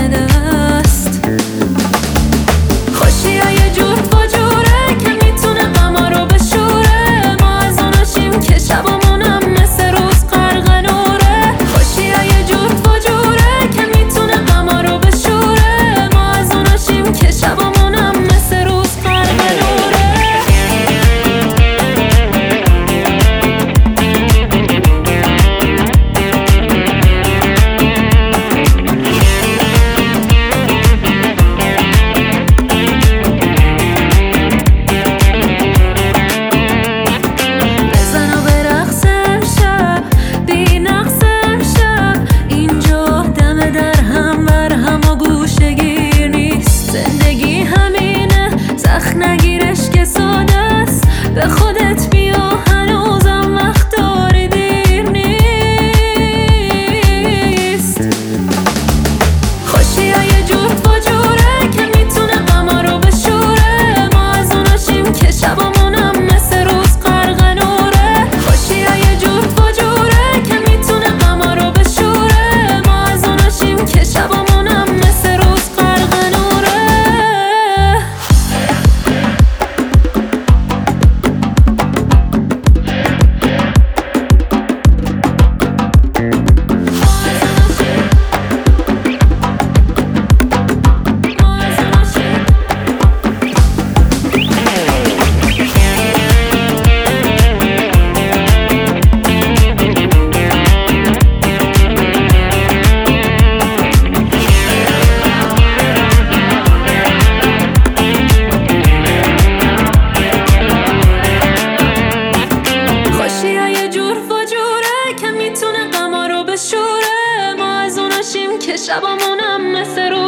دم دست. خوشی ها یه جور فجوره که میتونه غما رو بشوره. ما از اوناشیم که شبامونم مثل روز غرق نوره. خوشی ها یه جور فجوره که میتونه غما رو بشوره. ما از اوناشیم که شبامونم مثل روز غرق نوره. نگیرش که ساده است، به خودت بیا هنوزم وقت داری، دیر نیست. خوشی ها یه جور فجوره که میتونه غما رو بشوره. ما از اوناشیم که شبامونم مثل روز غرق نوره. خوشی ها یه جور فجوره که میتونه غما رو بشوره. ما از اوناشیم که شبامونم مثل روز غرق نوره. که شبامونم مثل